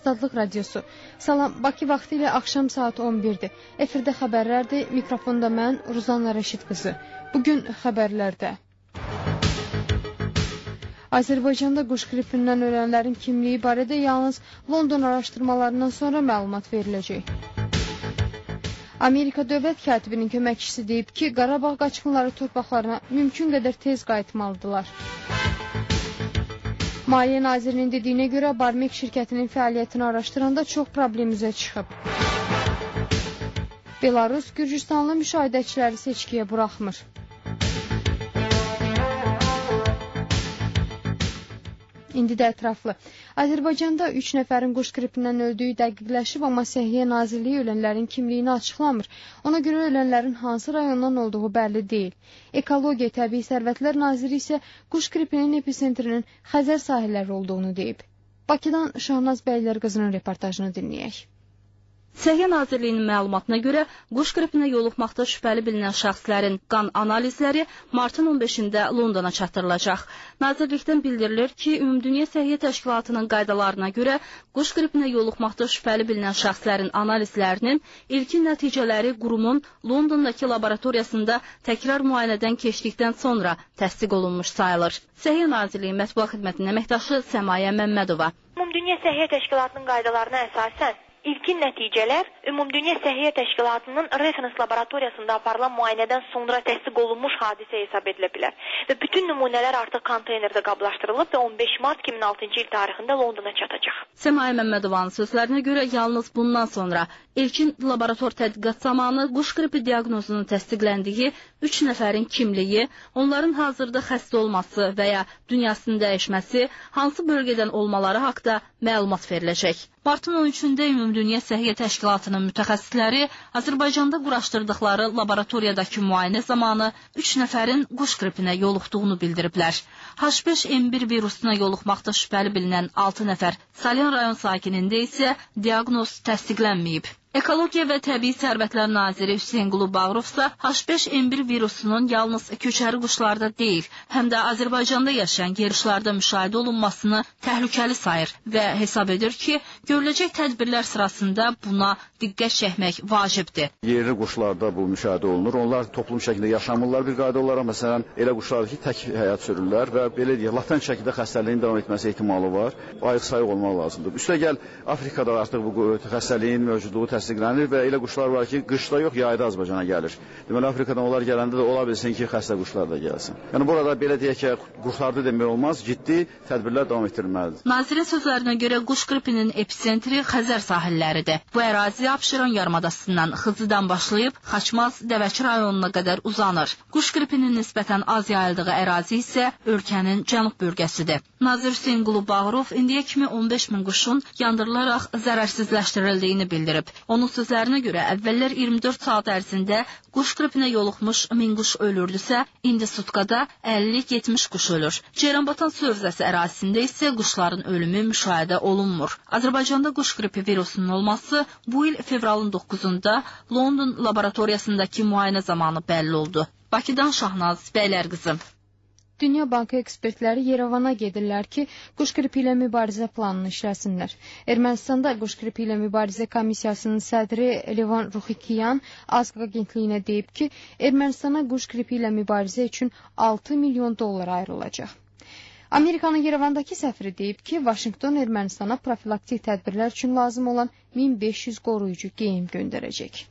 Azadlıq Radiosu. Salam, Bakı vaxtı ilə axşam saat 11-dir. Efirdə xəbərlərdir. Mikrofonda mən, Ruzanna Rəşid qızı. Bugün xəbərlərdə. Azərbaycanda quş qripindən ölənlərin kimliyi barədə yalnız London araşdırmalarından sonra məlumat veriləcək. Amerika dövlət katibinin köməkçisi deyib ki, Qarabağ qaçqınları torpaqlarına mümkün qədər tez qayıtmalıdırlar. Maliyyə Nazirinin dediyinə görə Barmek şirkətinin fəaliyyətini araşdıranda çox problem üzə çıxıb. Belarus Gürcüstanlı müşahidəçiləri seçkiyə buraxmır. İndi də ətraflı. Azərbaycanda 3 nəfərin quş qripindən öldüyü dəqiqləşib, amma Səhiyyə Nazirliyi ölənlərin kimliyini açıqlamır. Ona görə ölənlərin hansı rayondan olduğu bəlli deyil. Ekologiya Təbii Sərvətlər Naziri isə quş qripinin episentrinin Xəzər sahilləri olduğunu deyib. Bakıdan Şahnaz Bəylər qızının reportajını dinləyək. Səhiyyə Nazirliyinin məlumatına görə quş qripinə yoluxmaqda şübhəli bilinən şəxslərin qan analizləri martın 15-də Londona çatdırılacaq. Nazirlikdən bildirilir ki, Ümumdünya Səhiyyə Təşkilatının qaydalarına görə quş qripinə yoluxmaqda şübhəli bilinən şəxslərin analizlərinin ilkin nəticələri qurumun Londondakı laboratoriyasında təkrar müayinədən keçdikdən sonra təsdiq olunmuş sayılır. Səhiyyə Nazirliyi Mətbuat Xidmətinin əməkdaşı Səmayə Məmmədova. Ümumdünya Səhiyyə Təşkilatının qaydalarına əsasən İlkin nəticələr Ümumdünya Səhiyyə Təşkilatının referens laboratoriyasında aparılan müayinədən sonra təsdiq olunmuş hadisə hesab edilə bilər. Və bütün nümunələr artıq konteynerdə qablaşdırılıb və 15 mart 2006-cı il tarixində Londona çatacaq. Səmayə Məmmədovanın sözlərinə görə yalnız bundan sonra ilkin laborator tədqiqat zamanı quş qripi diaqnozunun təsdiqləndiyi 3 nəfərin kimliyi, onların hazırda xəstə olması və ya dünyasının dəyişməsi, hansı bölgədən olmaları haqqında məlumat veriləcək. Martın 13-də Ümumdünya Səhiyyə Təşkilatının mütəxəssisləri Azərbaycanda quraşdırdıqları laboratoriyadakı müayinə zamanı 3 nəfərin quş qripinə yoluxduğunu bildiriblər. H5N1 virusuna yoluxmaqda şübhəli bilinən 6 nəfər Salyan rayon sakinində isə diaqnoz təsdiqlənməyib. Ekologiya və Təbii Sərvətlər Naziri Hüseynqulu Bağırov isə H5N1 virusunun yalnız köçəri quşlarda deyil, həm də Azərbaycanda yaşayan yeruşlarda müşahidə olunmasını təhlükəli sayır və hesab edir ki, görüləcək tədbirlər sırasında buna diqqət çəkmək vacibdir. Yerli quşlarda bu müşahidə olunur. Onlar toplum şəklində yaşamırlar bir qayda olaraq. Məsələn, elə quşlar ki, tək həyat sürürlər və belə deyək, latent şəkildə xəstəliyin davam etməsi ehtimalı var. Ayıq-sayıq olmaq lazımdır. Üstəgəl Afrikada artıq bu xəstəliyin mövcudluğu təsdiqlənir və elə quşlar var ki, qışda yox, yayda Azərbaycana gəlir. Deməli, Afrikadan onlar gələndə də ola bilsin ki, xəstə quşlar da gəlsin. Yəni, burada belə deyək ki, quşlarda demək olmaz, ciddi tədbirlər davam etdirilməlidir. Nazirin sözlərinə görə quş qripinin epicentri Xəzər sahilləridir. Bu ərazi Abşeron yarımadasından Xızıdan başlayıb Xaçmaz, Dəvəki rayonuna qədər uzanır. Quş qripinin nisbətən az yayıldığı ərazi isə ölkənin cənub bölgəsidir. Nazir Hüseynqulu Bağırov indiyə kimi 15 min quşun yandırılaraq zərərsizləşdirildiyini bildirib. Onun sözlərinə görə əvvəllər 24 saat ərzində quş qripinə yoluxmuş 1000 quş ölürdüsə, indi sutkada 50-70 quş ölür. Ceyranbatan su hövzəsi ərazisində isə quşların ölümü müşahidə olunmur. Azərbaycanda quş qripi virusunun olması bu il fevralın 9-da London laboratoriyasındakı müayinə zamanı bəlli oldu. Bakıdan Şahnaz Bəylər qızı. Dünya Bankı ekspertləri Yerevana gedirlər ki, quş qripi ilə mübarizə planını işləsinlər. Ermənistanda quş qripi ilə mübarizə komissiyasının sədri Levan Ruxikyan Azq agentliyinə deyib ki, Ermənistana quş qripi ilə mübarizə üçün 6 milyon dollar ayrılacaq. Amerikanın Yerevandakı səfiri deyib ki, Vaşinqton Ermənistana profilaktik tədbirlər üçün lazım olan 1500 qoruyucu geyim göndərəcək.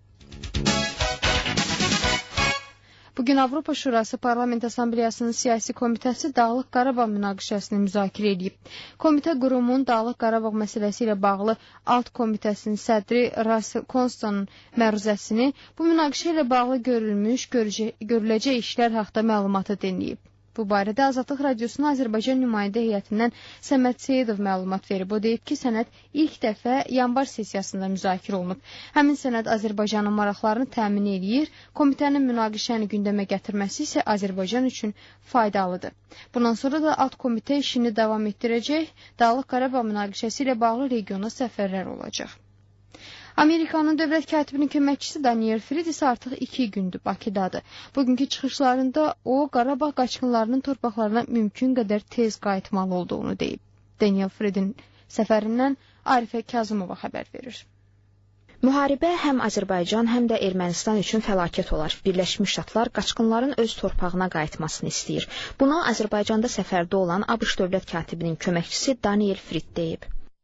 Bugün Avropa Şurası Parlament Assambleyasının siyasi komitəsi Dağlıq Qarabağ münaqişəsini müzakirə edib. Komitə qurumun Dağlıq Qarabağ məsələsi ilə bağlı alt komitəsinin sədri Russell Constan'ın məruzəsini bu münaqişə ilə bağlı görüləcək işlər haqqında məlumatı dinləyib. Bu barədə Azadlıq Radiosunun Azərbaycan nümayəndə heyətindən Səməd Seyidov məlumat verib. O deyib ki, sənəd ilk dəfə yanvar sessiyasında müzakirə olunub. Həmin sənəd Azərbaycanın maraqlarını təmin edir, komitənin münaqişəni gündəmə gətirməsi isə Azərbaycan üçün faydalıdır. Bundan sonra da alt komitə işini davam etdirəcək, Dağlıq Qarabağ münaqişəsi ilə bağlı regiona səfərlər olacaq. Amerikanın dövlət katibinin köməkçisi Daniel Fried isə artıq 2 gündür Bakıdadır. Bugünkü çıxışlarında o, Qarabağ qaçqınlarının torpaqlarına mümkün qədər tez qayıtmalı olduğunu deyib. Daniel Friedin səfərindən Arifə Kazımova xəbər verir. Müharibə həm Azərbaycan, həm də Ermənistan üçün fəlakət olar. Birləşmiş Ştatlar qaçqınların öz torpağına qayıtmasını istəyir. Bunu Azərbaycanda səfərdə olan ABŞ dövlət katibinin köməkçisi Daniel Fried deyib.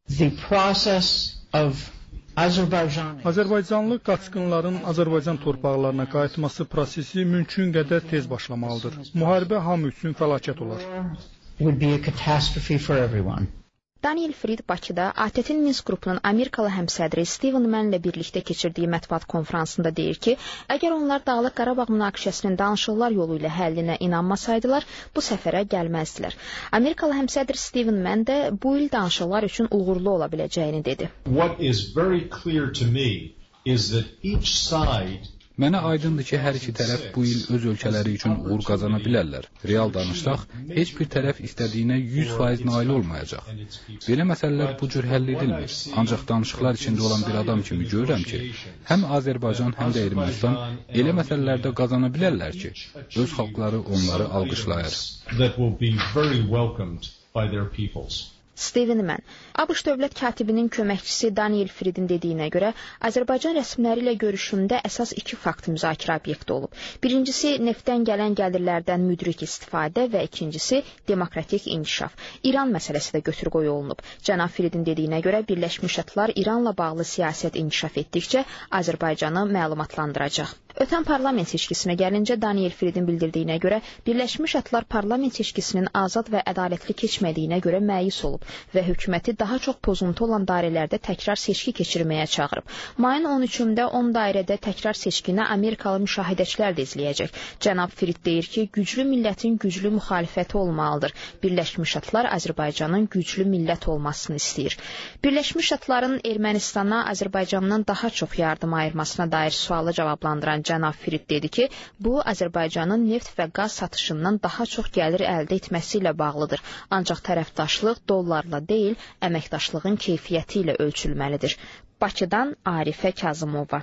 Azərbaycanlı qaçqınların Azərbaycan torpaqlarına qayıtması prosesi mümkün qədər tez başlamalıdır. Müharibə hamı üçün fəlakət olar. Daniel Fried Bakıda ATƏT-in Minsk qrupunun Amerikalı həmsədri Steven Mannlə birlikdə keçirdiyi mətbuat konfransında deyir ki, əgər onlar Dağlıq Qarabağ münaqişəsinin danışıqlar yolu ilə həllinə inanmasaydılar, bu səfərə gəlməzdilər. Amerikalı həmsədr Steven Mann də bu il danışıqlar üçün uğurlu ola biləcəyini dedi. What is very clear to me is that each side Mənə aydındır ki, hər iki tərəf bu il öz ölkələri üçün uğur qazana bilərlər. Real danışsaq, heç bir tərəf istədiyinə 100% nail olmayacaq. Belə məsələlər bu cür həll edilmir. Ancaq danışıqlar içində olan bir adam kimi görürəm ki, həm Azərbaycan, həm də Ermənistan elə məsələlərdə qazana bilərlər ki, öz xalqları onları alqışlayır. Steven Mann, ABŞ dövlət katibinin köməkçisi Daniel Friedin dediyinə görə, Azərbaycan rəsmiləri ilə görüşümdə əsas iki fakt müzakirə obyekti olub. Birincisi, neftdən gələn gəlirlərdən müdrik istifadə və ikincisi, demokratik inkişaf. İran məsələsi də götür-qoy olunub. Cənab Friedin dediyinə görə, Birləşmiş Ştatlar İranla bağlı siyasət inkişaf etdikcə Azərbaycanı məlumatlandıracaq. Ötən parlament seçkisinə gəlincə, Daniel Friedin bildirdiyinə görə, Birləşmiş Ştatlar parlament seçkisinin azad və ədalətli keçmədiyinə görə məyus olub və hökuməti daha çox pozuntu olan dairələrdə təkrar seçki keçirməyə çağırıb. Mayın 13-də 10 dairədə təkrar seçkini Amerikalı müşahidəçilər də izləyəcək. Cənab Fried deyir ki, güclü millətin güclü müxalifəti olmalıdır. Birləşmiş Ştatlar Azərbaycanın güclü millət olmasını istəyir. Birləşmiş Ştatların Ermənistana Azərbaycandan daha çox yardım ayırmasına dair sualı cavablandıran Cənab Fried dedi ki, bu Azərbaycanın neft və qaz satışından daha çox gəlir əldə etməsi ilə bağlıdır. Ancaq tərəfdaşlıq dollarla deyil, əməkdaşlığın keyfiyyəti ilə ölçülməlidir. Bakıdan Arifə Kazımova.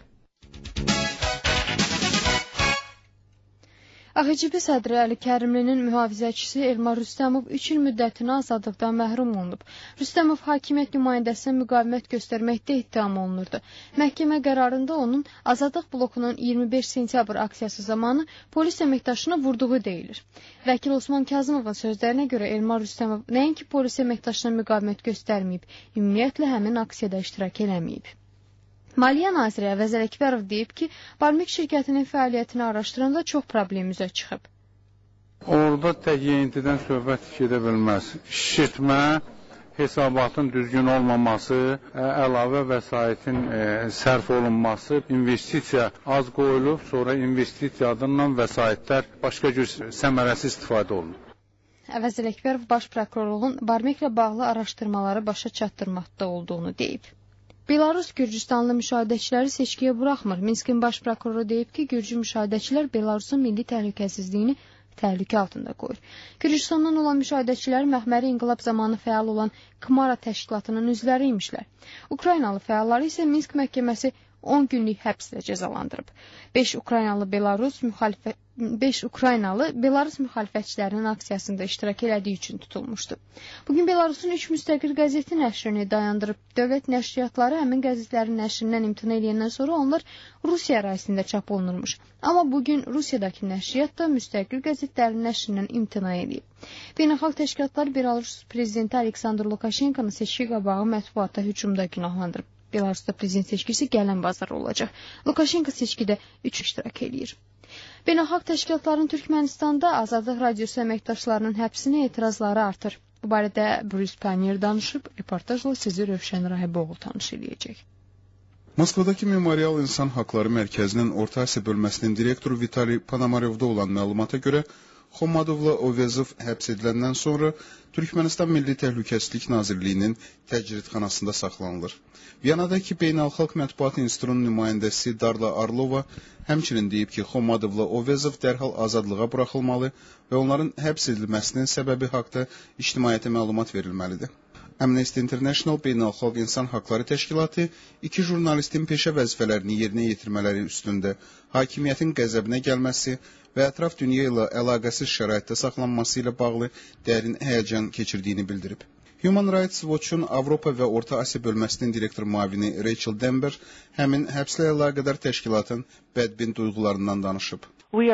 AXCB sədri Əli Kərimlinin mühafizəçisi Elmar Rüstəmov 3 il müddətinə azadlıqdan məhrum olunub. Rüstəmov hakimiyyət nümayəndəsinə müqavimət göstərməkdə ittiham olunurdu. Məhkəmə qərarında onun Azadlıq blokunun 25 sentyabr aksiyası zamanı polis əməkdaşını vurduğu deyilir. Vəkil Osman Kazımovun sözlərinə görə Elmar Rüstəmov nəinki polis əməkdaşına müqavimət göstərməyib, ümumiyyətlə həmin aksiyada iştirak eləməyib. Maliyyə naziri Əvəz Ələkbərov deyib ki, Barmik şirkətinin fəaliyyətini araşdıranda çox problem üzə çıxıb. Orada tək yeyintidən söhbət gedə bilməz. Şişirtmə, hesabatın düzgün olmaması, əlavə vəsaitin sərf olunması, investisiya az qoyulub, sonra investisiya adından vəsaitlər başqa cür səmərəsiz istifadə olunub. Əvəz Ələkbərov baş prokurorluğun Barmiklə bağlı araşdırmaları başa çatdırmaqda olduğunu deyib. Belarus Gürcüstanlı müşahidəçiləri seçkiyə buraxmır. Minskin baş prokuroru deyib ki, Gürcü müşahidəçilər Belarusun milli təhlükəsizliyini təhlükə altında qoyur. Gürcüstandan olan müşahidəçilər məxməri inqilab zamanı fəal olan Kmara təşkilatının üzvləri imişlər. Ukraynalı fəalları isə Minsk məhkəməsi 10 günlük həbslə cəzalandırıb. 5 Ukraynalı Belarus müxalifətçilərinin aksiyasında iştirak elədiyi üçün tutulmuşdu. Bugün Belarusun 3 müstəqil qəzeti nəşrini dayandırıb. Dövlət nəşriyyatları həmin qəzetlərin nəşrindən imtina edəndən sonra onlar Rusiya ərazisində çap olunurmuş. Amma bugün Rusiyadakı nəşriyyat da müstəqil qəzetlərin nəşrindən imtina edib. Beynəlxalq təşkilatlar Belarus prezidenti Aleksandr Lukashenkonun seçki qabağı mətbuatda hücumda günahlandırıb. Belarusda prezident seçkisi gələn bazar olacaq. Lukashenko seçkidə 3 iştirak edir. Beynəlxalq təşkilatların Türkmənistanda Azadlıq Radiosu əməkdaşlarının həbsinə etirazları artır. Bu barədə Bruce Panier danışıb, reportajla sizi Rövşən Rahiboğlu tanış edəcək. Moskvadakı Memorial İnsan Haqları Mərkəzinin Orta Asiya bölməsinin direktoru Vitali Panamarevdə olan məlumata görə, Xomadovla Ovezov həbs ediləndən sonra Türkmənistan Milli Təhlükəsizlik Nazirliyinin təcridxanasında saxlanılır. Viyanadakı Beynəlxalq Mətbuat İnstitutunun nümayəndəsi Darla Arlova həmçinin deyib ki, Xomadovla Ovezov dərhal azadlığa buraxılmalı və onların həbs edilməsinin səbəbi haqda ictimaiyyətə məlumat verilməlidir. Amnesty International Beynəlxalq İnsan Haqları Təşkilatı 2 jurnalistin peşə vəzifələrini yerinə yetirmələri üstündə hakimiyyətin qəzəbinə gəlməsi və ətraf dünya ilə əlaqəsiz şəraitdə saxlanması ilə bağlı dərin həyəcan keçirdiyini bildirib. Human Rights Watch-un Avropa və Orta Asiya bölməsinin direktor müavini Rachel Denber həmin həbslə əlaqədar təşkilatın bədbin duyğularından danışıb.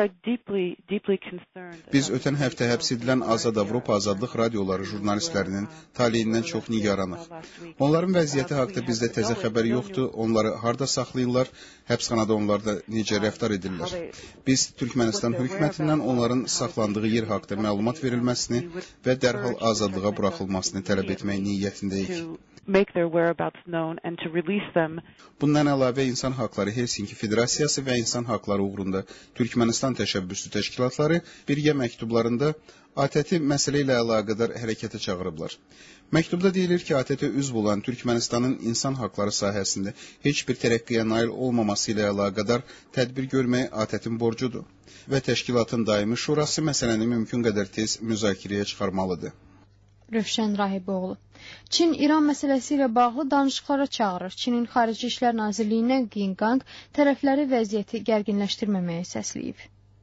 Biz ötən həftə həbs edilən Azad Avropa Azadlıq radioları jurnalistlərinin taleyindən çox nigaranıq. Onların vəziyyəti haqqında bizdə təzə xəbər yoxdur, onları harda saxlayırlar, həbsxanada onlarda necə rəftar edirlər. Biz Türkmənistan hökumətindən onların saxlandığı yer haqqında məlumat verilməsini və dərhal azadlığa buraxılmasını tələb etmək niyyətindəyik. Bundan əlavə İnsan Haqları Helsinki Federasiyası və İnsan Haqları uğrunda Türkmənistan təşəbbüslü təşkilatları birgə məktublarında ATƏT-i məsələ ilə əlaqədar hərəkətə çağırıblar. Məktubda deyilir ki, ATƏT-ə üzv olan Türkmənistanın insan haqları sahəsində heç bir tərəqqiyə nail olmaması ilə əlaqədar tədbir görmək ATƏT-in borcudur və təşkilatın daimi şurası məsələni mümkün qədər tez müzakirəyə çıxarmalıdır. Rövşən Rahiboğlu. Çin İran məsələsi ilə bağlı danışıqlara çağırır. Çinin Xarici İşlər Nazirliyindən Qin Gang tərəfləri vəziyyəti gərginləşdirməməyə səsləyib.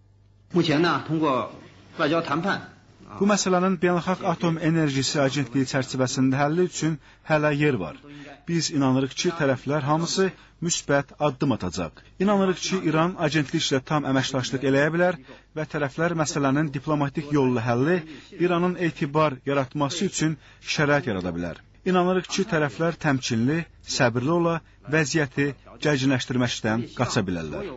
Bu məsələnin Beynəlxalq Atom Enerjisi Agentliyi çərçivəsində həlli üçün hələ yer var. Biz inanırıq ki, tərəflər hamısı müsbət addım atacaq. İnanırıq ki, İran agentliklə tam əməkdaşlıq eləyə bilər və tərəflər məsələnin diplomatik yolla həlli İranın etibar yaratması üçün şərait yarada bilər. İnanırıq ki, tərəflər təmkinli, səbirli ola, vəziyyəti gərginləşdirməkdən qaça bilərlər.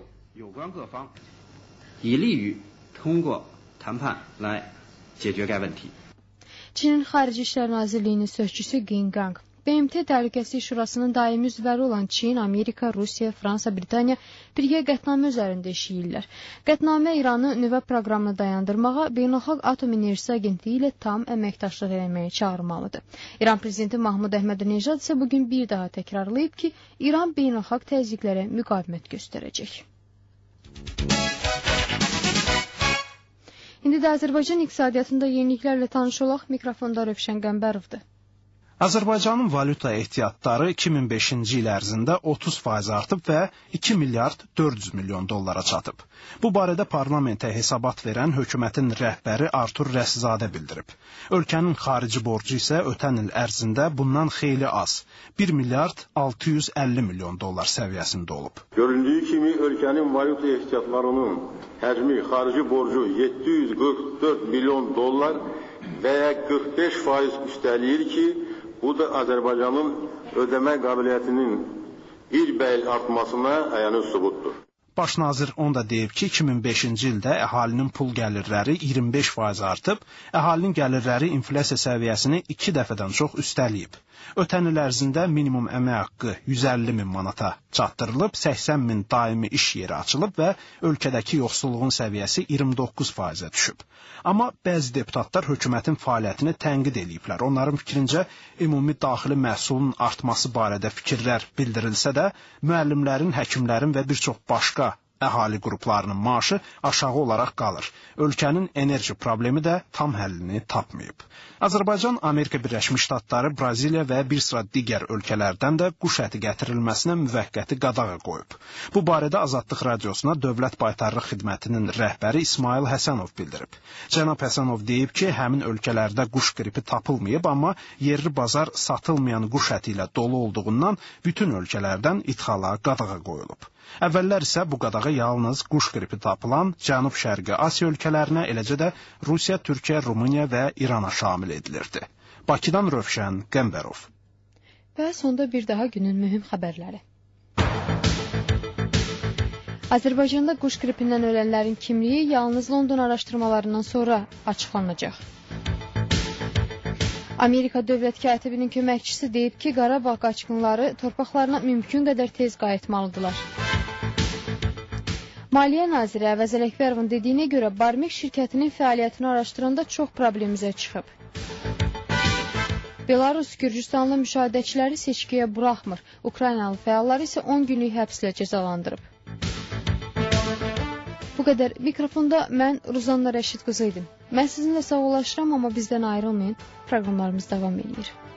Çinin Xarici İşlər Nazirliyinin sözçüsü Qin Gang. BMT Təhlükəsizlik Şurasının daimi üzvləri olan Çin, Amerika, Rusiya, Fransa, Britaniya birgə qətnamə üzərində işləyirlər. Qətnamə İranı nüvə proqramını dayandırmağa, Beynəlxalq Atom Enerjisi Agentliyi ilə tam əməkdaşlıq etməyə çağırmalıdır. İran prezidenti Mahmud Əhmədinejad isə bugün bir daha təkrarlayıb ki, İran beynəlxalq təzyiqlərə müqavimət göstərəcək. İndi də Azərbaycan iqtisadiyyatında yeniliklərlə tanış olaq. Mikrofonda Rövşən Qəmbərovdur. Azərbaycanın valyuta ehtiyatları 2005-ci il ərzində 30% artıb və 2 milyard 400 milyon dollara çatıb. Bu barədə parlamentə hesabat verən hökumətin rəhbəri Artur Rəsizadə bildirib. Ölkənin xarici borcu isə ötən il ərzində bundan xeyli az, 1 milyard 650 milyon dollar səviyyəsində olub. Göründüyü kimi ölkənin valyuta ehtiyatlarının həcmi xarici borcu 744 milyon dollar və ya 45% üstəliyir ki, bu da Azərbaycanın ödəmə qabiliyyətinin bir bəyl artmasına əyanı sübutdur. Baş nazir onda deyib ki, 2005-ci ildə əhalinin pul gəlirləri 25% artıb, əhalinin gəlirləri inflyasiya səviyyəsini 2 dəfədən çox üstəliyib. Ötən il ərzində minimum əmək haqqı 150 min manata çatdırılıb, 80 min daimi iş yeri açılıb və ölkədəki yoxsulluğun səviyyəsi 29%-ə düşüb. Amma bəzi deputatlar hökumətin fəaliyyətini tənqid ediblər. Onların fikrincə, ümumi daxili məhsulun artması barədə fikirlər bildirilsə də, müəllimlərin, həkimlərin və bir çox başqa əhali qruplarının maaşı aşağı olaraq qalır. Ölkənin enerji problemi də tam həllini tapmayıb. Azərbaycan, Amerika Birləşmiş Ştatları, Braziliya və bir sıra digər ölkələrdən də quş əti gətirilməsinə müvəqqəti qadağa qoyub. Bu barədə Azadlıq Radiosuna Dövlət Baytarlıq Xidmətinin rəhbəri İsmail Həsənov bildirib. Cənab Həsənov deyib ki, həmin ölkələrdə quş qripi tapılmayıb, amma yerli bazar satılmayan quş əti ilə dolu olduğundan bütün ölkələrdən idxala qadağa qoyulub. Əvvəllər isə bu qadağa yalnız quş qripi tapılan Cənub-Şərqi Asiya ölkələrinə, eləcə də Rusiya, Türkiyə, Rumıniya və İrana şamil edilirdi. Bakıdan Rövşən Qəmbərov. Və sonda bir daha günün mühüm xəbərləri. Azərbaycanda quş qripindən ölənlərin kimliyi yalnız London araşdırmalarından sonra açıqlanacaq. Amerika Dövlət Katibinin köməkçisi deyib ki, Qarabağ qaçqınları torpaqlarına mümkün qədər tez qayıtmalıdırlar. Maliyyə naziri Əvəz Ələkbərovun dediyinə görə Barmik şirkətinin fəaliyyətini araşdıranda çox problemizə çıxıb. Belarus Gürcüstanlı müşahidəçiləri seçkiyə buraxmır. Ukraynalı fəalları isə 10 günlük həbslə cəzalandırıb. Bu qədər. Mikrofonda mən Ruzanna Rəşid qızı idim. Mən sizinlə sağollaşıram, amma bizdən ayrılmayın. Proqramlarımız davam edir.